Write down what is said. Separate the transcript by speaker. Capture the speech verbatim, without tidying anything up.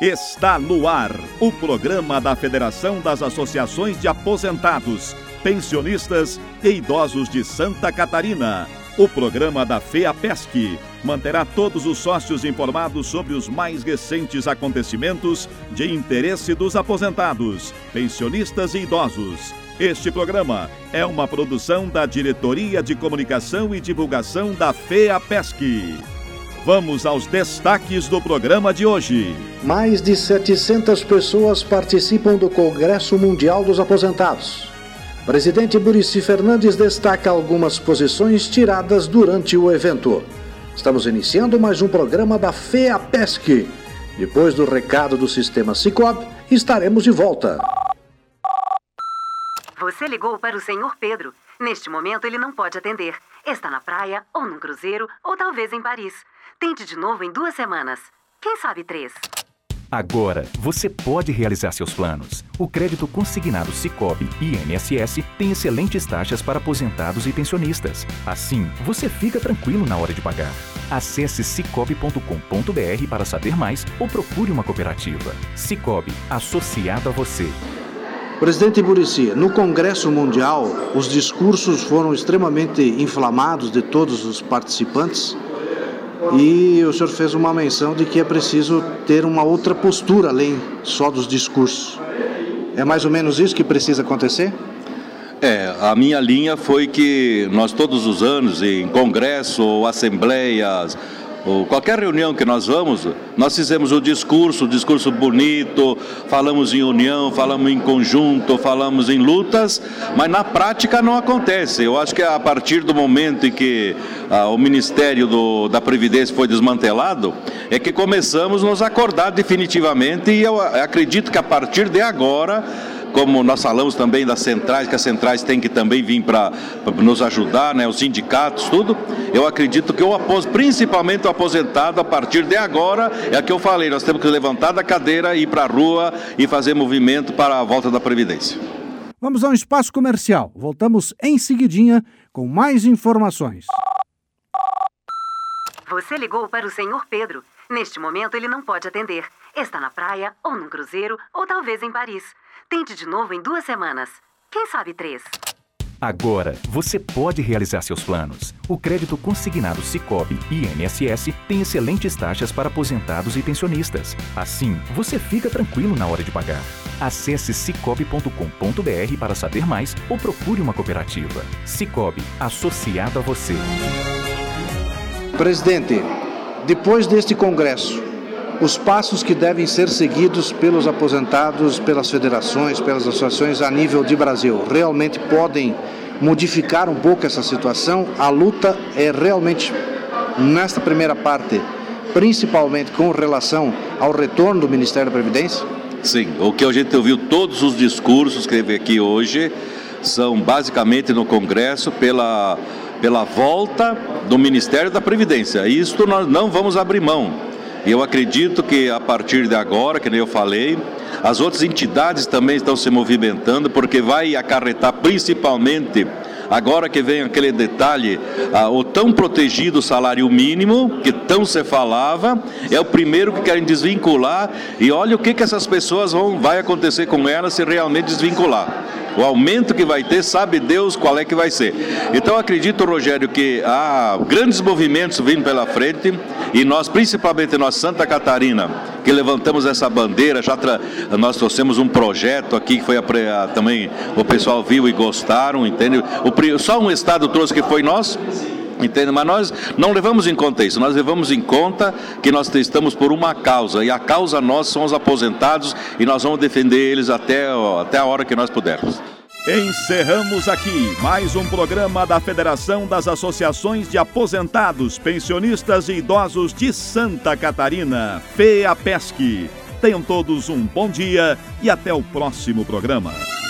Speaker 1: Está no ar o programa da Federação das Associações de Aposentados, Pensionistas e Idosos de Santa Catarina. O programa da FEAPESC manterá todos os sócios informados sobre os mais recentes acontecimentos de interesse dos aposentados, pensionistas e idosos. Este programa é uma produção da Diretoria de Comunicação e Divulgação da FEAPESC. Vamos aos destaques do programa de hoje.
Speaker 2: Mais de setecentas pessoas participam do Congresso Mundial dos Aposentados. Presidente Muricy Fernandes destaca algumas posições tiradas durante o evento. Estamos iniciando mais um programa da FEAPESC. Depois do recado do Sistema Sicob, estaremos de volta.
Speaker 3: Você ligou para o senhor Pedro. Neste momento ele não pode atender. Está na praia, ou num cruzeiro, ou talvez em Paris. Tente de novo em duas semanas. Quem sabe três?
Speaker 4: Agora, você pode realizar seus planos. O crédito consignado Sicob e I N S S tem excelentes taxas para aposentados e pensionistas. Assim, você fica tranquilo na hora de pagar. Acesse sicob ponto com ponto br para saber mais ou procure uma cooperativa. Sicob, associado a você.
Speaker 2: Presidente Muricy, no Congresso Mundial, os discursos foram extremamente inflamados de todos os participantes. E o senhor fez uma menção de que é preciso ter uma outra postura além só dos discursos. É mais ou menos isso que precisa acontecer?
Speaker 5: É, a minha linha foi que nós todos os anos, em congresso ou assembleias, ou qualquer reunião que nós vamos, nós fizemos o discurso, o discurso bonito, falamos em união, falamos em conjunto, falamos em lutas, mas na prática não acontece. Eu acho que a partir do momento em que ah, o Ministério do, da Previdência foi desmantelado, é que começamos a nos acordar definitivamente, e eu acredito que a partir de agora, como nós falamos também das centrais, que as centrais têm que também vir para nos ajudar, né, os sindicatos, tudo, eu acredito que o apos, principalmente o aposentado, a partir de agora, é o que eu falei, nós temos que levantar da cadeira, ir para a rua e fazer movimento para a volta da Previdência.
Speaker 6: Vamos ao espaço comercial. Voltamos em seguidinha com mais informações.
Speaker 3: Você ligou para o senhor Pedro. Neste momento ele não pode atender. Está na praia, ou num cruzeiro, ou talvez em Paris. Tente de novo em duas semanas. Quem sabe três?
Speaker 4: Agora, você pode realizar seus planos. O crédito consignado Sicob e I N S S tem excelentes taxas para aposentados e pensionistas. Assim, você fica tranquilo na hora de pagar. Acesse sicob ponto com ponto br para saber mais ou procure uma cooperativa. Sicob, associado a você.
Speaker 2: Presidente, depois deste congresso, os passos que devem ser seguidos pelos aposentados, pelas federações, pelas associações a nível de Brasil, realmente podem modificar um pouco essa situação? A luta é realmente, nesta primeira parte, principalmente com relação ao retorno do Ministério da Previdência?
Speaker 5: Sim, o que a gente ouviu, todos os discursos que teve aqui hoje, são basicamente no Congresso pela, pela volta do Ministério da Previdência. Isto nós não vamos abrir mão. E eu acredito que a partir de agora, que nem eu falei, as outras entidades também estão se movimentando, porque vai acarretar principalmente, agora que vem aquele detalhe, ah, o tão protegido salário mínimo, que tão se falava, é o primeiro que querem desvincular, e olha o que, que essas pessoas vão, vai acontecer com elas se realmente desvincular. O aumento que vai ter, sabe Deus qual é que vai ser. Então acredito, Rogério, que há grandes movimentos vindo pela frente, e nós, principalmente nós, Santa Catarina, que levantamos essa bandeira, já tra... nós trouxemos um projeto aqui que foi a... A... também o pessoal viu e gostaram, entende? O... Só um estado trouxe que foi nós, entende? Mas nós não levamos em conta isso, nós levamos em conta que nós estamos por uma causa, e a causa nossa são os aposentados, e nós vamos defender eles até, até a hora que nós pudermos.
Speaker 1: Encerramos aqui mais um programa da Federação das Associações de Aposentados, Pensionistas e Idosos de Santa Catarina, FEAPESC. Tenham todos um bom dia e até o próximo programa.